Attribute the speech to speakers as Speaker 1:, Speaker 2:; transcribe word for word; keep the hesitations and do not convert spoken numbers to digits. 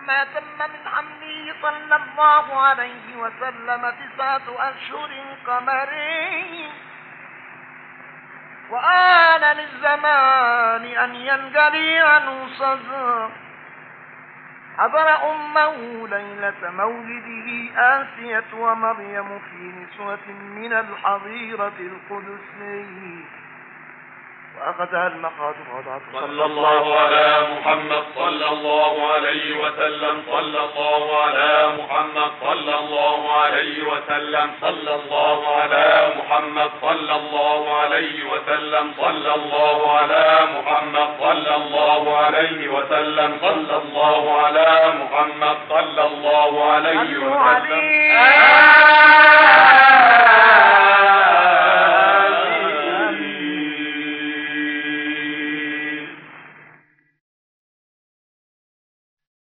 Speaker 1: فلما تم من حمله صلى الله عليه وسلم تسعة أشهر قمرين وآن للزمان أن ينجلي عنه صدر حضر أمه ليلة مولده آسية ومريم في نسوة من الحظيرة القدسية وأخذها المخاض وضعته
Speaker 2: صلى الله على محمد صلى الله عليه وسلم صلى الله على محمد صلى الله عليه وسلم صلى الله على محمد صلى الله عليه وسلم صلى الله على محمد صلى الله عليه وسلم صلى الله على محمد صلى الله عليه وسلم